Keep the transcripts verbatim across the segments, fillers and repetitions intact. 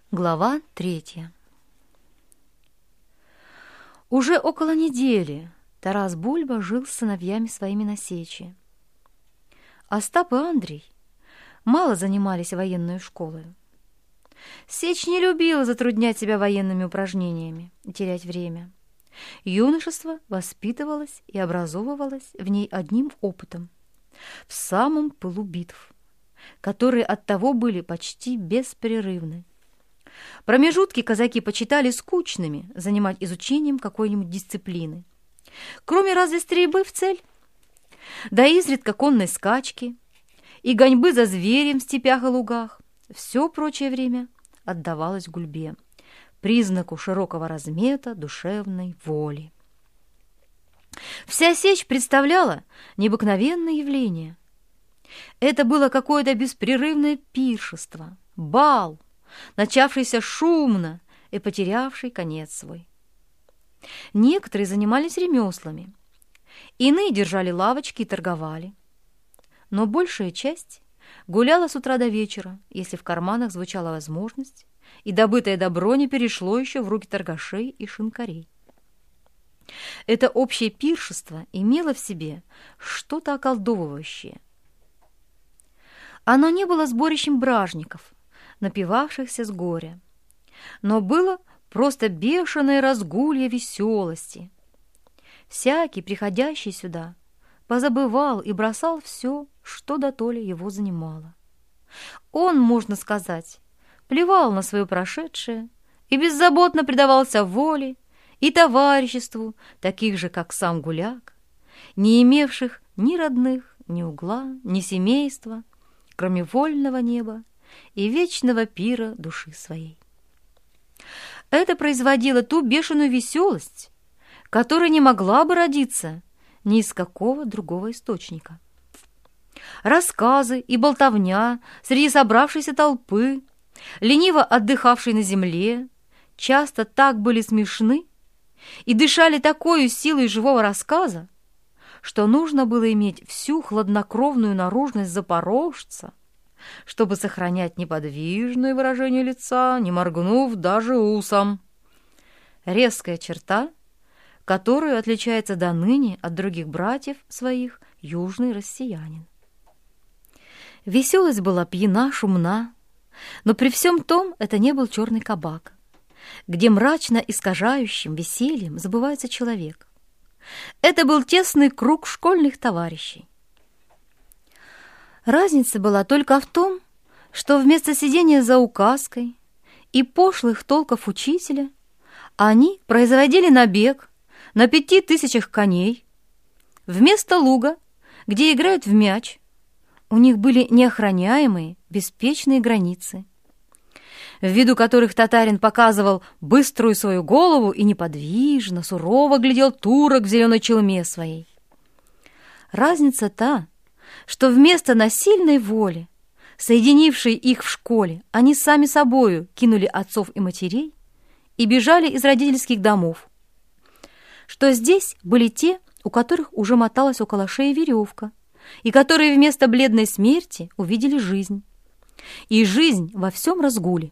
Глава третья. Уже около недели Тарас Бульба жил с сыновьями своими на сече. Остап и Андрей мало занимались военной школой. Сечь не любила затруднять себя военными упражнениями и терять время. Юношество воспитывалось и образовывалось в ней одним опытом, в самом пылу битв, которые оттого были почти беспрерывны. Промежутки казаки почитали скучными занимать изучением какой-нибудь дисциплины, кроме разве стрельбы в цель, да изредка конной скачки и гоньбы за зверем в степях и лугах. Все прочее время отдавалось гульбе, признаку широкого размета душевной воли. Вся сечь представляла необыкновенное явление. Это было какое-то беспрерывное пиршество, бал, начавшийся шумно и потерявший конец свой. Некоторые занимались ремеслами, иные держали лавочки и торговали, но большая часть гуляла с утра до вечера, если в карманах звучала возможность, и добытое добро не перешло еще в руки торгашей и шинкарей. Это общее пиршество имело в себе что-то околдовывающее. Оно не было сборищем бражников, напивавшихся с горя, но было просто бешеное разгулье веселости. Всякий, приходящий сюда, позабывал и бросал все, что дотоле его занимало. Он, можно сказать, плевал на свое прошедшее и беззаботно предавался воле и товариществу таких же, как сам гуляк, не имевших ни родных, ни угла, ни семейства, кроме вольного неба и вечного пира души своей. Это производило ту бешеную веселость, которая не могла бы родиться ни из какого другого источника. Рассказы и болтовня среди собравшейся толпы, лениво отдыхавшей на земле, часто так были смешны и дышали такой силой живого рассказа, что нужно было иметь всю хладнокровную наружность запорожца, чтобы сохранять неподвижное выражение лица, не моргнув даже усом. Резкая черта, которую отличается до ныне от других братьев своих южный россиянин. Веселость была пьяна, шумна, но при всем том это не был черный кабак, где мрачно искажающим весельем забывается человек. Это был тесный круг школьных товарищей. Разница была только в том, что вместо сидения за указкой и пошлых толков учителя они производили набег на пяти тысячах коней. Вместо луга, где играют в мяч, у них были неохраняемые, беспечные границы, в виду которых татарин показывал быструю свою голову и неподвижно, сурово глядел турок в зеленой челме своей. Разница та, что вместо насильной воли, соединившей их в школе, они сами собою кинули отцов и матерей и бежали из родительских домов, что здесь были те, у которых уже моталась около шеи веревка, и которые вместо бледной смерти увидели жизнь, и жизнь во всем разгуле,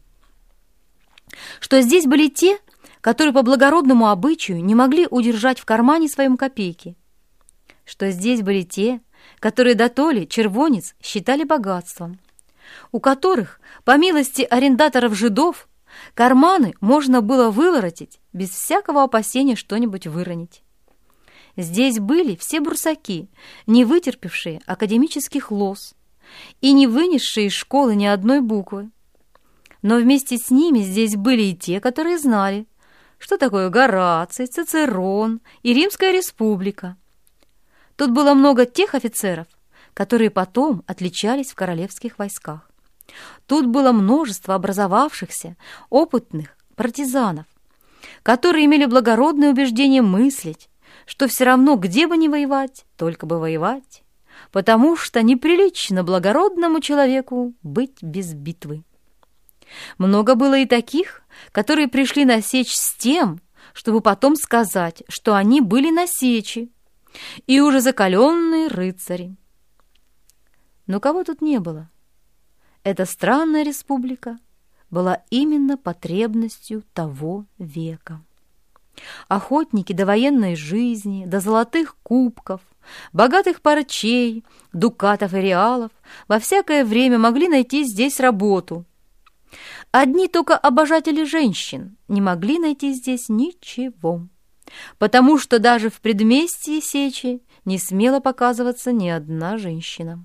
что здесь были те, которые по благородному обычаю не могли удержать в кармане своем копейки, что здесь были те, которые дотоле червонец считали богатством, у которых, по милости арендаторов-жидов, карманы можно было выворотить без всякого опасения что-нибудь выронить. Здесь были все бурсаки, не вытерпевшие академических лоз и не вынесшие из школы ни одной буквы. Но вместе с ними здесь были и те, которые знали, что такое Гораций, Цицерон и Римская республика. Тут было много тех офицеров, которые потом отличались в королевских войсках. Тут было множество образовавшихся, опытных партизанов, которые имели благородное убеждение мыслить, что все равно, где бы ни воевать, только бы воевать, потому что неприлично благородному человеку быть без битвы. Много было и таких, которые пришли на сечь с тем, чтобы потом сказать, что они были на сечи, и уже закаленные рыцари. Но кого тут не было? Эта странная республика была именно потребностью того века. Охотники до военной жизни, до золотых кубков, богатых парчей, дукатов и реалов во всякое время могли найти здесь работу. Одни только обожатели женщин не могли найти здесь ничего, потому что даже в предместье Сечи не смела показываться ни одна женщина.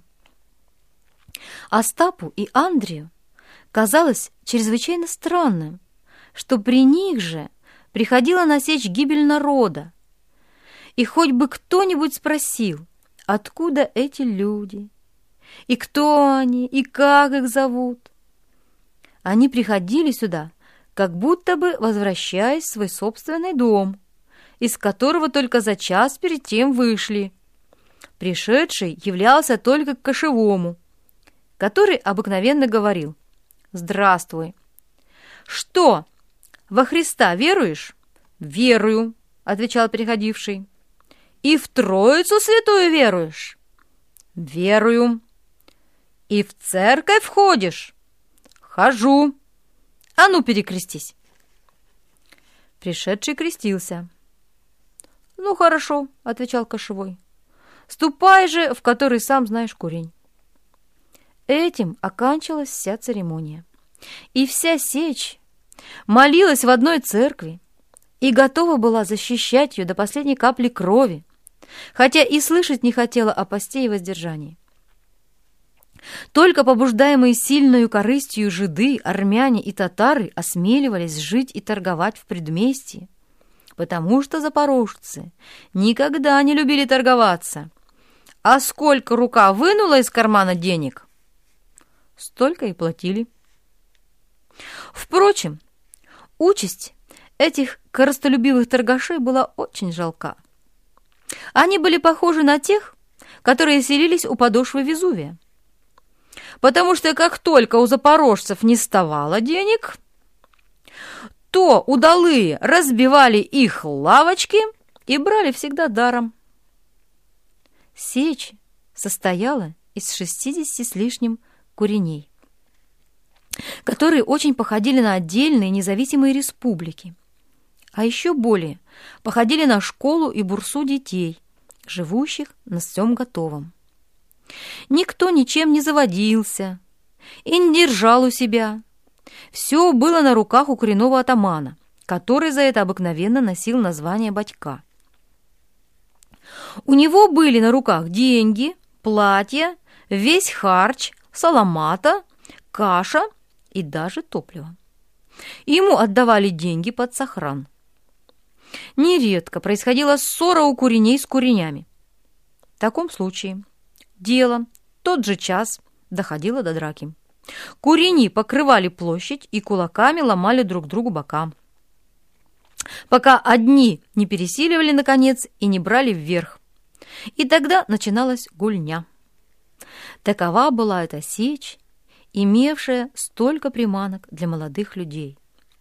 Остапу и Андрею казалось чрезвычайно странным, что при них же приходила на Сечь гибель народа, и хоть бы кто-нибудь спросил, откуда эти люди, и кто они, и как их зовут, они приходили сюда, как будто бы возвращаясь в свой собственный дом, из которого только за час перед тем вышли. Пришедший являлся только к кошевому, который обыкновенно говорил: «Здравствуй». «Что, во Христа веруешь?» «Верую», — отвечал приходивший. «И в Троицу Святую веруешь?» «Верую». «И в церковь ходишь?» «Хожу». «А ну, перекрестись». Пришедший крестился. «Ну, хорошо», — отвечал кошевой. «Ступай же, в который сам знаешь курень». Этим оканчивалась вся церемония. И вся Сечь молилась в одной церкви и готова была защищать ее до последней капли крови, хотя и слышать не хотела о посте и воздержании. Только побуждаемые сильною корыстью жиды, армяне и татары осмеливались жить и торговать в предместье, потому что запорожцы никогда не любили торговаться. А сколько рука вынула из кармана денег, столько и платили. Впрочем, участь этих корыстолюбивых торгашей была очень жалка. Они были похожи на тех, которые селились у подошвы Везувия, потому что как только у запорожцев не ставало денег, то удалые разбивали их лавочки и брали всегда даром. Сечь состояла из шестидесяти с лишним куреней, которые очень походили на отдельные независимые республики, а еще более походили на школу и бурсу детей, живущих на всем готовом. Никто ничем не заводился и не держал у себя. Все было на руках у коренного атамана, который за это обыкновенно носил название батька. У него были на руках деньги, платья, весь харч, соломата, каша и даже топливо. Ему отдавали деньги под сохран. Нередко происходила ссора у куреней с куренями. В таком случае дело тот же час доходило до драки. Курени покрывали площадь и кулаками ломали друг другу бока, пока одни не пересиливали, наконец, и не брали вверх. И тогда начиналась гульня. Такова была эта Сечь, имевшая столько приманок для молодых людей.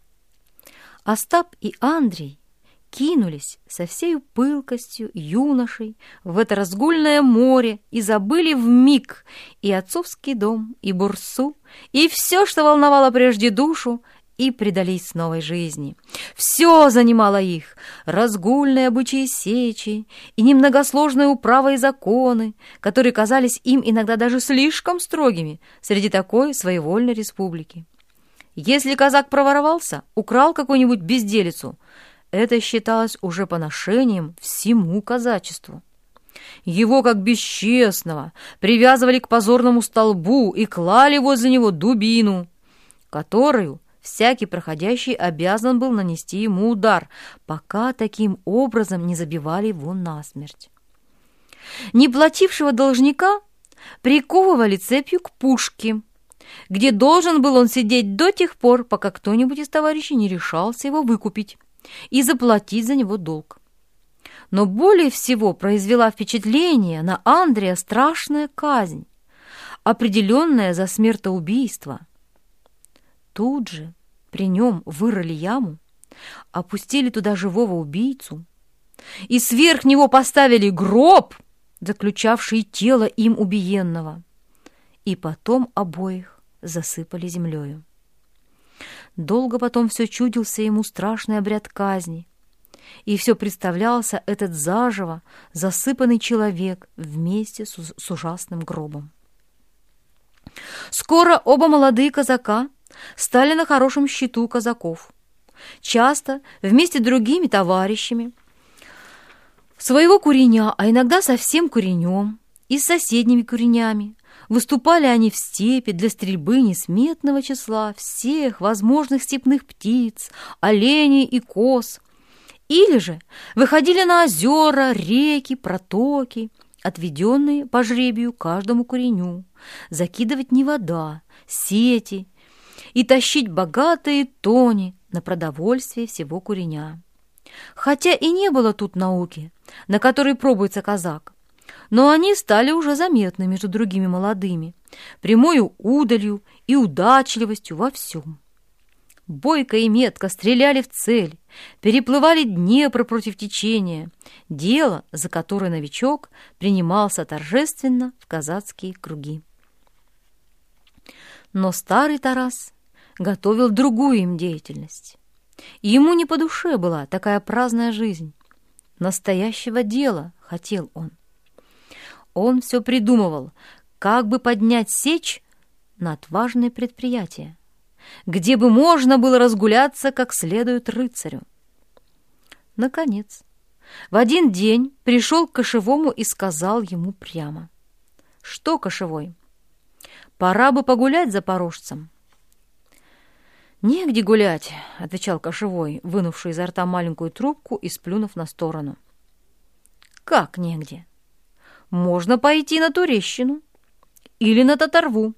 Остап и Андрей кинулись со всею пылкостью юношей в это разгульное море и забыли вмиг и отцовский дом, и бурсу, и все, что волновало прежде душу, и предались новой жизни. Все занимало их: разгульные обычаи Сечи и немногосложные управы и законы, которые казались им иногда даже слишком строгими среди такой своевольной республики. Если казак проворовался, украл какую-нибудь безделицу, это считалось уже поношением всему казачеству. Его, как бесчестного, привязывали к позорному столбу и клали возле него дубину, которую всякий проходящий обязан был нанести ему удар, пока таким образом не забивали его насмерть. Неплатившего должника приковывали цепью к пушке, где должен был он сидеть до тех пор, пока кто-нибудь из товарищей не решался его выкупить и заплатить за него долг. Но более всего произвела впечатление на Андрея страшная казнь, определенная за смертоубийство. Тут же при нем вырыли яму, опустили туда живого убийцу и сверх него поставили гроб, заключавший тело им убиенного, и потом обоих засыпали землею. Долго потом все чудился ему страшный обряд казни, и все представлялся этот заживо засыпанный человек вместе с, с ужасным гробом. Скоро оба молодые казака стали на хорошем счету казаков. Часто вместе с другими товарищами своего куреня, а иногда со всем куренем и с соседними куренями, выступали они в степи для стрельбы несметного числа всех возможных степных птиц, оленей и коз, или же выходили на озера, реки, протоки, отведенные по жребию каждому куреню, закидывать не вода, сети и тащить богатые тони на продовольствие всего куреня. Хотя и не было тут науки, на которой пробуется казак, но они стали уже заметны между другими молодыми, прямою удалью и удачливостью во всем. Бойко и метко стреляли в цель, переплывали Днепр против течения, дело, за которое новичок принимался торжественно в казацкие круги. Но старый Тарас готовил другую им деятельность. Ему не по душе была такая праздная жизнь. Настоящего дела хотел он. Он все придумывал, как бы поднять сечь на отважное предприятие, где бы можно было разгуляться как следует рыцарю. Наконец, в один день пришел к кошевому и сказал ему прямо: «Что, кошевой, пора бы погулять за запорожцем». «Негде гулять», — отвечал кошевой, вынувший изо рта маленькую трубку и сплюнув на сторону. «Как негде? Можно пойти на Турещину или на Татарву».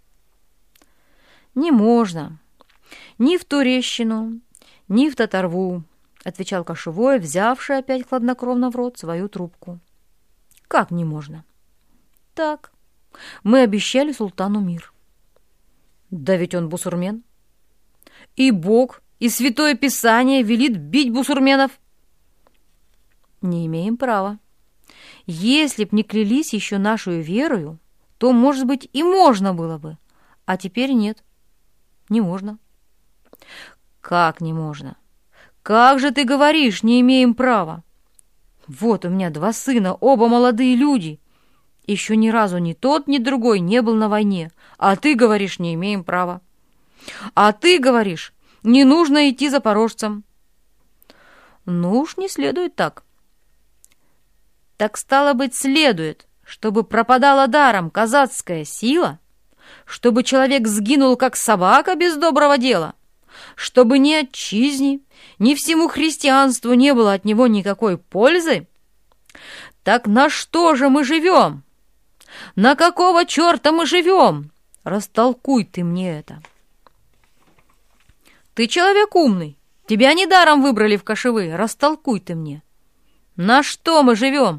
«Не можно. Ни в Турещину, ни в Татарву», — отвечал кошевой, взявший опять хладнокровно в рот свою трубку. «Как не можно?» «Так. Мы обещали султану мир». «Да ведь он бусурмен. И Бог, и Святое Писание велит бить бусурменов». «Не имеем права. Если б не клялись еще нашу верою, то, может быть, и можно было бы, а теперь нет. Не можно». «Как не можно? Как же ты говоришь, не имеем права? Вот у меня два сына, оба молодые люди. Еще ни разу ни тот, ни другой не был на войне, а ты говоришь, не имеем права. А ты говоришь, не нужно идти за запорожцам». «Ну уж не следует так». «Так стало быть, следует, чтобы пропадала даром казацкая сила, чтобы человек сгинул, как собака, без доброго дела, чтобы ни отчизне, ни всему христианству не было от него никакой пользы? Так на что же мы живем? На какого черта мы живем? Растолкуй ты мне это». «Ты человек умный, тебя недаром выбрали в кошевые, растолкуй ты мне. На что мы живем?»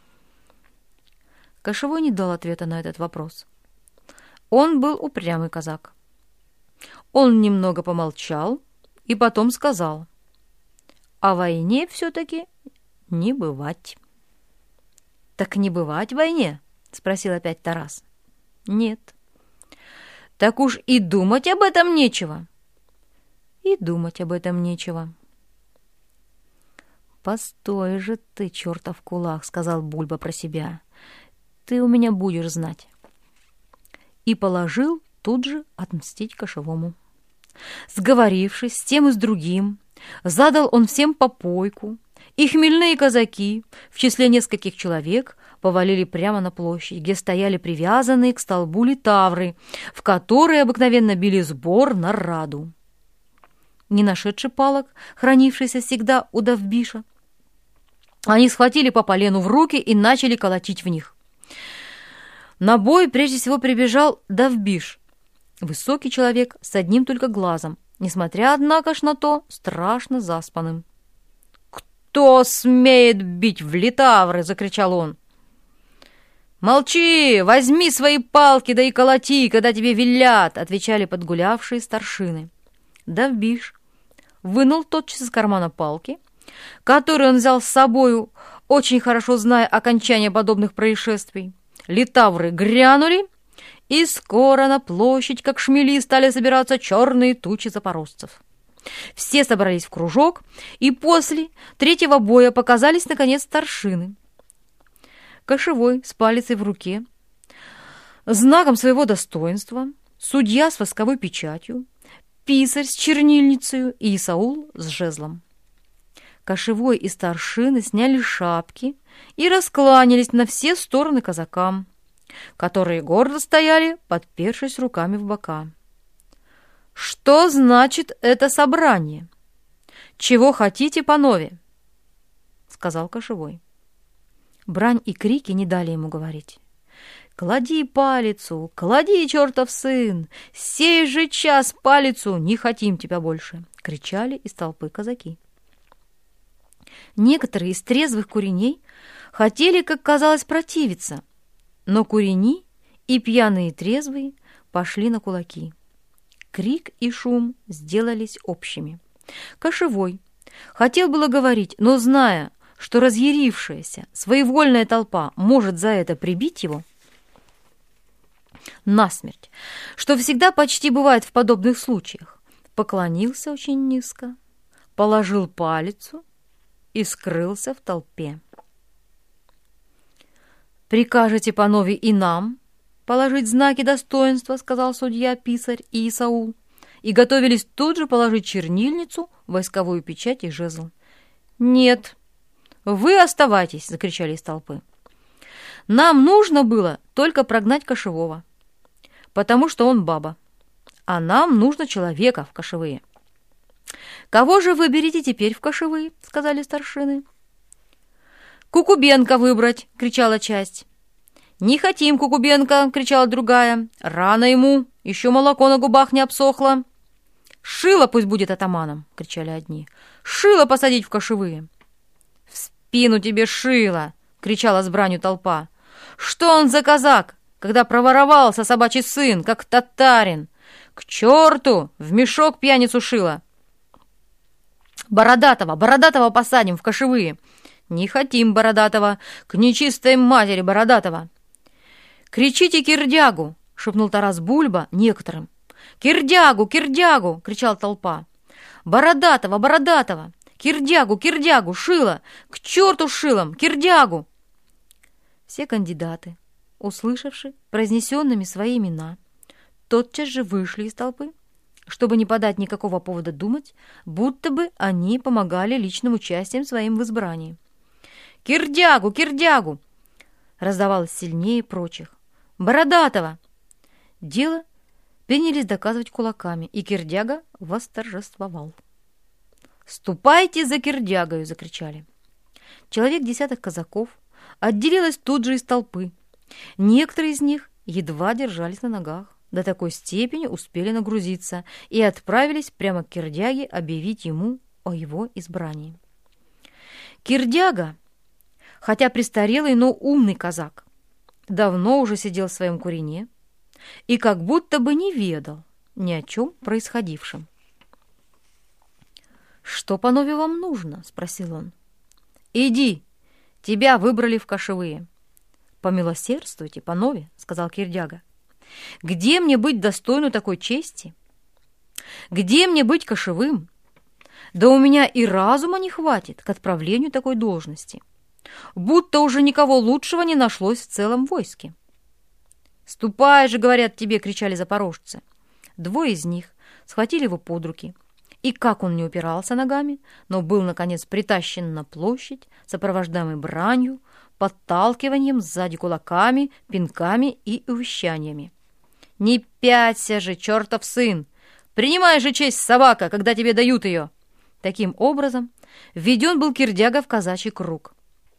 Кошевой не дал ответа на этот вопрос. Он был упрямый казак. Он немного помолчал и потом сказал: «О войне все-таки не бывать». «Так не бывать войне?» — спросил опять Тарас. «Нет». «Так уж и думать об этом нечего». «И думать об этом нечего». «Постой же ты, чертов кулак», — сказал Бульба про себя. «Ты у меня будешь знать». И положил тут же отмстить кошевому. Сговорившись с тем и с другим, задал он всем попойку, и хмельные казаки в числе нескольких человек повалили прямо на площадь, где стояли привязанные к столбу литавры, в которые обыкновенно били сбор на раду. Не нашедший палок, хранившийся всегда у Давбиша, они схватили по полену в руки и начали колотить в них. На бой прежде всего прибежал Давбиш, высокий человек с одним только глазом, несмотря, однако ж, на то, страшно заспанным. «Кто смеет бить в литавры?» — закричал он. «Молчи! Возьми свои палки, да и колоти, когда тебе велят!» — отвечали подгулявшие старшины. Давбиш вынул тотчас из кармана палки, которые он взял с собою, очень хорошо зная окончание подобных происшествий. Литавры грянули, И скоро на площадь, как шмели, стали собираться черные тучи запорожцев. Все собрались в кружок, и после третьего боя показались, наконец, старшины. Кошевой с палицей в руке, знаком своего достоинства, судья с восковой печатью, писарь с чернильницей и Исаул с жезлом. Кошевой и старшины сняли шапки и раскланялись на все стороны казакам, которые гордо стояли, подпершись руками в бока. «Что значит это собрание? Чего хотите, панове?» — сказал Кошевой. Брань и крики не дали ему говорить. «Клади палицу, клади, чертов сын! Сей же час палицу, не хотим тебя больше!» — кричали из толпы казаки. Некоторые из трезвых куреней хотели, как казалось, противиться, но курени и пьяные и трезвые пошли на кулаки. Крик и шум сделались общими. Кошевой хотел было говорить, но, зная, что разъярившаяся, своевольная толпа может за это прибить его насмерть, что всегда почти бывает в подобных случаях, поклонился очень низко, положил палицу и скрылся в толпе. «Прикажете, панове, и нам положить знаки достоинства», — сказал судья-писарь и Исаул, и готовились тут же положить чернильницу, войсковую печать и жезл. «Нет, вы оставайтесь», — закричали из толпы. «Нам нужно было только прогнать кошевого, потому что он баба, а нам нужно человека в кошевые». «Кого же выберете теперь в кошевые?» — сказали старшины. «Кукубенко выбрать!» — кричала часть. «Не хотим Кукубенко!» — кричала другая. «Рано ему! Еще молоко на губах не обсохло!» «Шило пусть будет атаманом!» — кричали одни. «Шило посадить в кошевые!» «В спину тебе шило!» — кричала с бранью толпа. «Что он за казак, когда проворовался собачий сын, как татарин? К черту! В мешок пьяницу шило!» «Бородатого! Бородатого посадим в кошевые!» «Не хотим Бородатого! К нечистой матери Бородатого!» «Кричите кирдягу!» — шепнул Тарас Бульба некоторым. «Кирдягу! Кирдягу!» — кричала толпа. «Бородатого! Бородатого! Кирдягу! Кирдягу! Шило! К черту с шилом! Кирдягу!» Все кандидаты, услышавши произнесенными свои имена, тотчас же вышли из толпы, чтобы не подать никакого повода думать, будто бы они помогали личным участием своим в избрании. «Кирдягу! Кирдягу!» раздавалось сильнее прочих. «Бородатого!» Дело принялись доказывать кулаками, и Кирдяга восторжествовал. «Ступайте за Кирдягою!» — закричали. Человек десяток казаков отделилось тут же из толпы. Некоторые из них едва держались на ногах, до такой степени успели нагрузиться и отправились прямо к Кирдяге объявить ему о его избрании. Кирдяга, хотя престарелый, но умный казак, давно уже сидел в своем курине и как будто бы не ведал ни о чем происходившем. «Что, панове, вам нужно?» — спросил он. «Иди, тебя выбрали в кошевые». «Помилосердствуйте, панове», — сказал Кирдяга. «Где мне быть достойну такой чести? Где мне быть кошевым? Да у меня и разума не хватит к отправлению такой должности. Будто уже никого лучшего не нашлось в целом войске». «Ступай же, говорят тебе!» — кричали запорожцы. Двое из них схватили его под руки, и как он не упирался ногами, но был, наконец, притащен на площадь, сопровождаемый бранью, подталкиванием сзади кулаками, пинками и увещаниями. «Не пяться же, чертов сын! Принимай же честь, собака, когда тебе дают ее!» Таким образом введен был Кирдяга в казачий круг.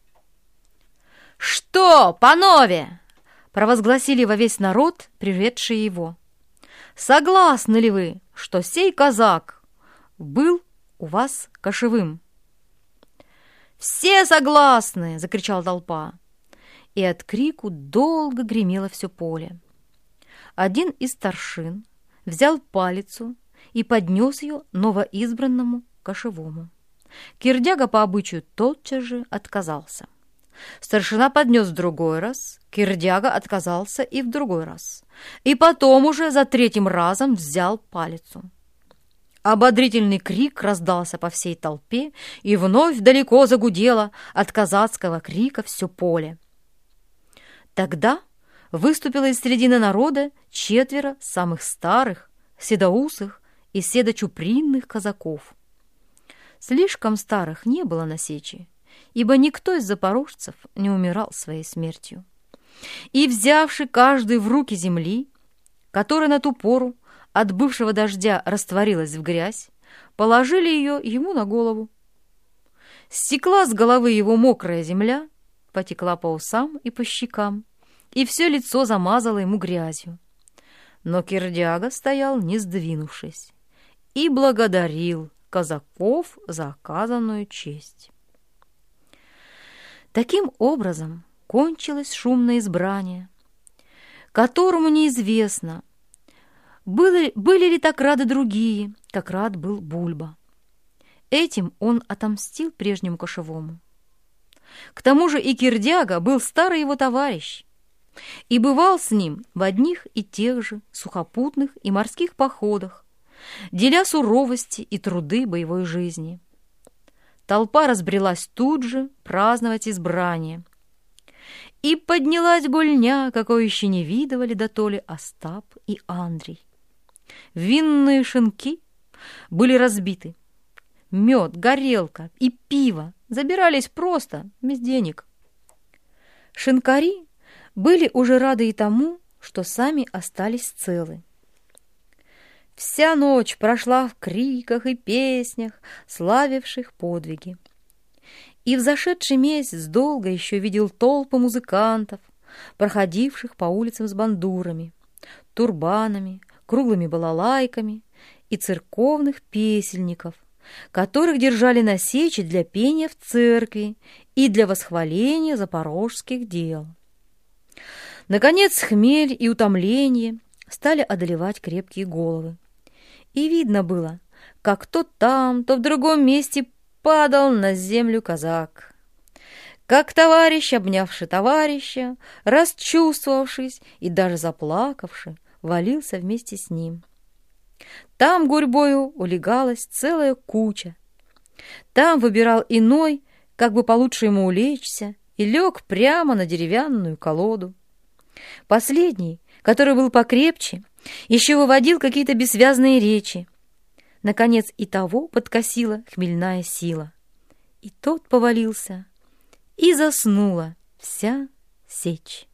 «Что, панове?» — провозгласили во весь народ, приведшие его. «Согласны ли вы, что сей казак был у вас кошевым?» «Все согласны!» — закричала толпа. И от крику долго гремело все поле. Один из старшин взял палицу и поднес ее новоизбранному кошевому. Кирдяга по обычаю тотчас же отказался. Старшина поднес в другой раз Кирдяга отказался и в другой раз, и потом уже за третьим разом взял палицу. Ободрительный крик раздался по всей толпе, и вновь далеко загудело от казацкого крика все поле. Тогда выступило из середины народа четверо самых старых, седоусых и седочупринных казаков. Слишком старых не было на сече, ибо никто из запорожцев не умирал своей смертью. И, взявши каждый в руки земли, которая на ту пору от бывшего дождя растворилась в грязь, положили ее ему на голову. Стекла с головы его мокрая земля, потекла по усам и по щекам, и все лицо замазало ему грязью. Но Кирдяга стоял, не сдвинувшись, и благодарил казаков за оказанную честь. Таким образом кончилось шумное избрание, которому неизвестно, были, были ли так рады другие, как рад был Бульба. Этим он отомстил прежнему кошевому. К тому же и Кирдяга был старый его товарищ, и бывал с ним в одних и тех же сухопутных и морских походах, деля суровости и труды боевой жизни. Толпа разбрелась тут же праздновать избрание, и поднялась гульня, какой еще не видывали дотоле Остап и Андрей. Винные шинки были разбиты, мед, горелка и пиво забирались просто, без денег. Шинкари были уже рады и тому, что сами остались целы. Вся ночь прошла в криках и песнях, славивших подвиги. И взошедший месяц долго еще видел толпы музыкантов, проходивших по улицам с бандурами, турбанами, круглыми балалайками и церковных песельников, которых держали на сече для пения в церкви и для восхваления запорожских дел. Наконец хмель и утомление стали одолевать крепкие головы. И видно было, как то там, то в другом месте падал на землю казак. Как товарищ, обнявший товарища, расчувствовавшись и даже заплакавший, валился вместе с ним. Там гурьбою улегалась целая куча. Там выбирал иной, как бы получше ему улечься, и лег прямо на деревянную колоду. Последний, который был покрепче, еще выводил какие-то бессвязные речи. Наконец и того подкосила хмельная сила. И тот повалился, и заснула вся сечь.